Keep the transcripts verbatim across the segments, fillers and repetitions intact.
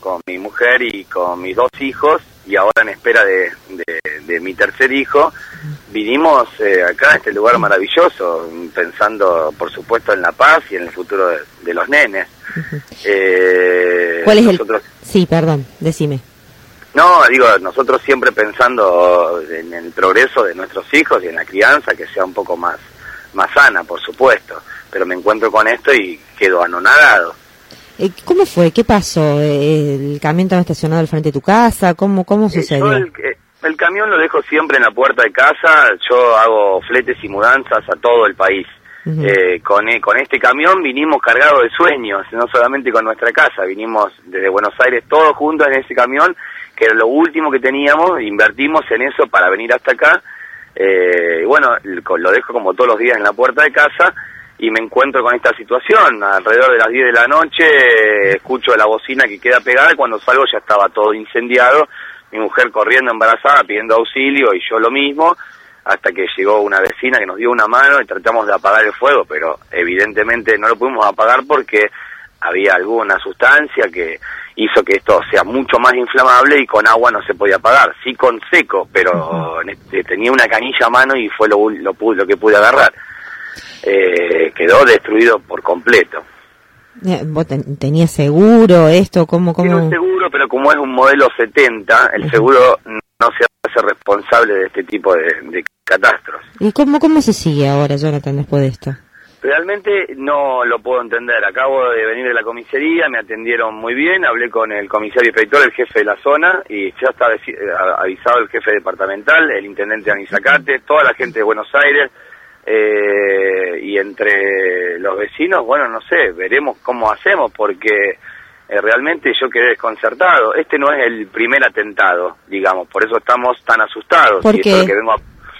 con mi mujer y con mis dos hijos, y ahora en espera de, de, de mi tercer hijo, vinimos eh, acá a este lugar maravilloso, pensando por supuesto en la paz y en el futuro de, de los nenes. Uh-huh. eh, ¿Cuál es nosotros... el...? Sí, perdón, decime. No, digo, nosotros siempre pensando en el progreso de nuestros hijos y en la crianza, que sea un poco más, más sana, por supuesto, pero me encuentro con esto y quedo anonadado. ¿Cómo fue? ¿Qué pasó? ¿El camión estaba estacionado al frente de tu casa? ¿Cómo cómo sucedió? Yo el, el camión lo dejo siempre en la puerta de casa. Yo hago fletes y mudanzas a todo el país. Uh-huh. eh, con, con este camión vinimos cargados de sueños, no solamente con nuestra casa. Vinimos desde Buenos Aires todos juntos en ese camión, que era lo último que teníamos. Invertimos en eso para venir hasta acá. Eh, y bueno, lo dejo como todos los días en la puerta de casa. Y me encuentro con esta situación. Alrededor de las diez de la noche escucho la bocina que queda pegada, y cuando salgo ya estaba todo incendiado, mi mujer corriendo embarazada pidiendo auxilio y yo lo mismo, hasta que llegó una vecina que nos dio una mano y tratamos de apagar el fuego, pero evidentemente no lo pudimos apagar porque había alguna sustancia que hizo que esto sea mucho más inflamable y con agua no se podía apagar, sí con seco, pero uh-huh. tenía una canilla a mano y fue lo, lo, lo que pude agarrar. Eh, quedó destruido por completo. ¿Vos ten, tenías seguro esto? ¿Cómo, cómo? Tiene un seguro, pero como es un modelo setenta, el seguro no se hace responsable de este tipo de, de catastros. ¿Y cómo, cómo se sigue ahora, Jonathan, después de esto? Realmente no lo puedo entender. Acabo de venir de la comisaría, me atendieron muy bien, hablé con el comisario inspector, el jefe de la zona, y ya está avisado el jefe departamental, el intendente de Anizacate, toda la gente de Buenos Aires. Eh, y entre los vecinos, bueno, no sé, veremos cómo hacemos, porque eh, realmente yo quedé desconcertado. Este no es el primer atentado, digamos, por eso estamos tan asustados. ¿Por y qué? Eso es lo que vengo a...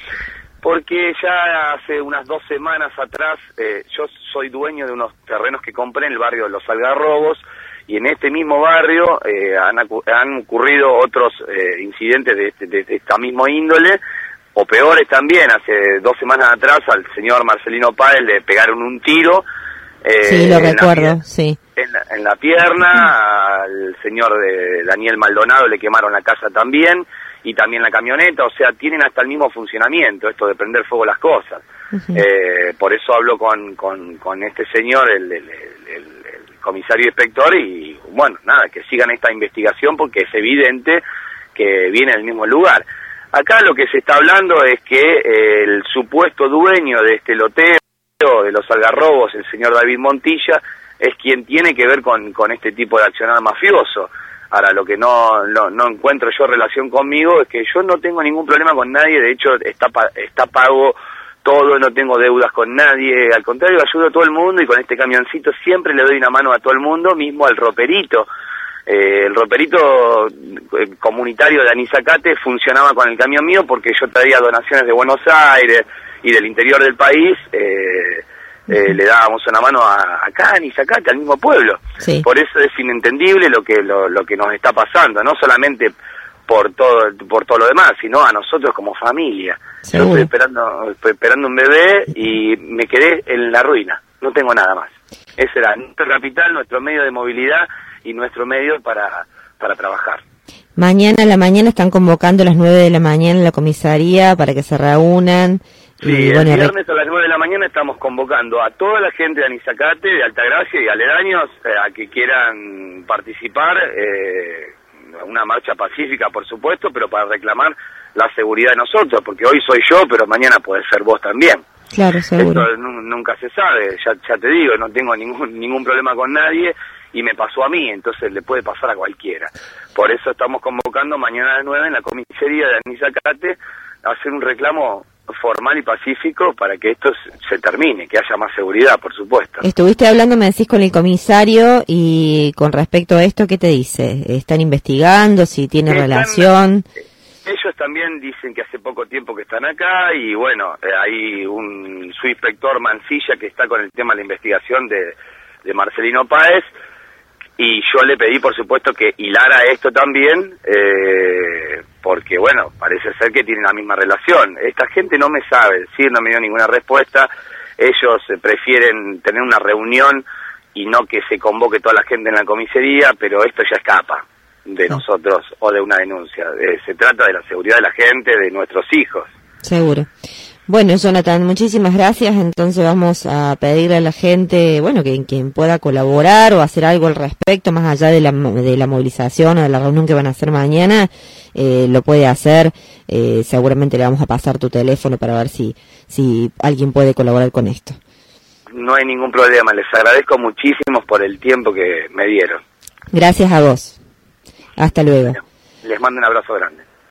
Porque ya hace unas dos semanas atrás, eh, yo soy dueño de unos terrenos que compré en el barrio de Los Algarrobos, y en este mismo barrio eh, han, han ocurrido otros eh, incidentes de, este, de, de esta misma índole, o peores también. Hace dos semanas atrás al señor Marcelino Páez le pegaron un tiro. Eh, sí, lo recuerdo, la, sí. En la, en la pierna, al señor de Daniel Maldonado le quemaron la casa también, y también la camioneta, o sea, tienen hasta el mismo funcionamiento, esto de prender fuego las cosas. Uh-huh. Eh, por eso hablo con, con, con este señor, el, el, el, el comisario inspector, y bueno, nada, que sigan esta investigación porque es evidente que viene del mismo lugar. Acá lo que se está hablando es que eh, el supuesto dueño de este loteo, de Los Algarrobos, el señor David Montilla, es quien tiene que ver con, con este tipo de accionar mafioso. Ahora, lo que no, no no encuentro yo relación conmigo es que yo no tengo ningún problema con nadie, de hecho está está pago todo, no tengo deudas con nadie, al contrario, ayudo a todo el mundo, y con este camioncito siempre le doy una mano a todo el mundo, mismo al roperito. Eh, el roperito eh, comunitario de Anizacate funcionaba con el camión mío porque yo traía donaciones de Buenos Aires y del interior del país. eh, eh, le dábamos una mano a, acá a Anizacate, al mismo pueblo. Sí. Por eso es inentendible lo que lo, lo que nos está pasando, no solamente por todo por todo lo demás, sino a nosotros como familia. Sí. Yo estoy esperando estoy esperando un bebé y me quedé en la ruina, no tengo nada más. Ese era nuestro capital, nuestro medio de movilidad y nuestro medio para para trabajar. Mañana a la mañana están convocando a las nueve de la mañana en la comisaría para que se reúnan. Sí, y, el bueno, viernes a las nueve de la mañana estamos convocando a toda la gente de Anizacate, de Altagracia y aledaños eh, a que quieran participar, eh, una marcha pacífica por supuesto, pero para reclamar la seguridad de nosotros, porque hoy soy yo, pero mañana puede ser vos también. Claro, seguro. Esto nunca se sabe, ya, ya te digo, no tengo ningún ningún problema con nadie, y me pasó a mí, entonces le puede pasar a cualquiera. Por eso estamos convocando mañana a las nueve en la comisaría de Anizacate a hacer un reclamo formal y pacífico para que esto se termine, que haya más seguridad, por supuesto. Estuviste hablando, me decís, con el comisario, y con respecto a esto, ¿qué te dice? ¿Están investigando si tiene Están, relación? Ellos también dicen que hace poco tiempo que están acá, y bueno, eh, hay un subinspector Mancilla que está con el tema de la investigación de, de Marcelino Páez, y yo le pedí, por supuesto, que hilara esto también, eh, porque, bueno, parece ser que tienen la misma relación. Esta gente no me sabe decir, no me dio ninguna respuesta. Ellos eh, prefieren tener una reunión y no que se convoque toda la gente en la comisaría, pero esto ya escapa. de no. nosotros o de una denuncia. Eh, se trata de la seguridad de la gente, de nuestros hijos. Seguro. Bueno, Jonathan, muchísimas gracias. Entonces vamos a pedirle a la gente, bueno, que quien pueda colaborar o hacer algo al respecto, más allá de la, de la movilización o de la reunión que van a hacer mañana, eh, lo puede hacer. Eh, seguramente le vamos a pasar tu teléfono para ver si, si alguien puede colaborar con esto. No hay ningún problema. Les agradezco muchísimo por el tiempo que me dieron. Gracias a vos. Hasta luego. Les mando un abrazo grande.